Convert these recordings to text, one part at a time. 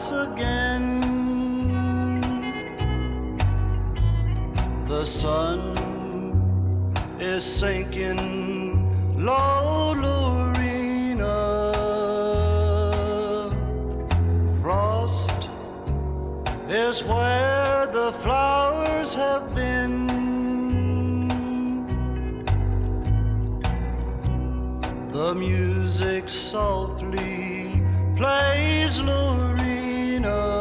once again. The sun is sinking low, Lorena. Frost is where the flowers have been. The music softly plays, Lorena.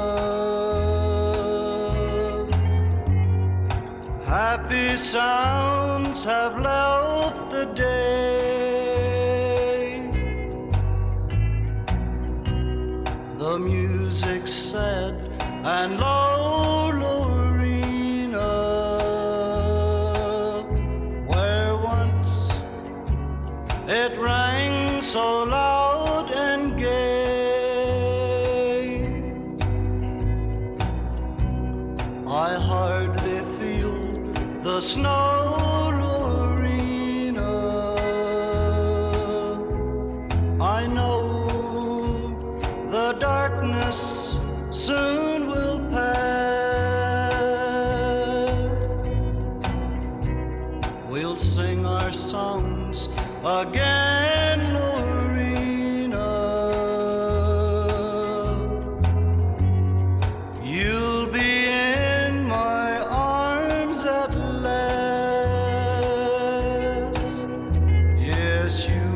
Happy sounds have left the day. The music's sad and low, Lorena, where once it rang so loud and gay. I hardly feel the snow, Lorena. I know the darkness soon will pass. We'll sing our songs again, Lorena. You'll be in my arms at last. Yes, you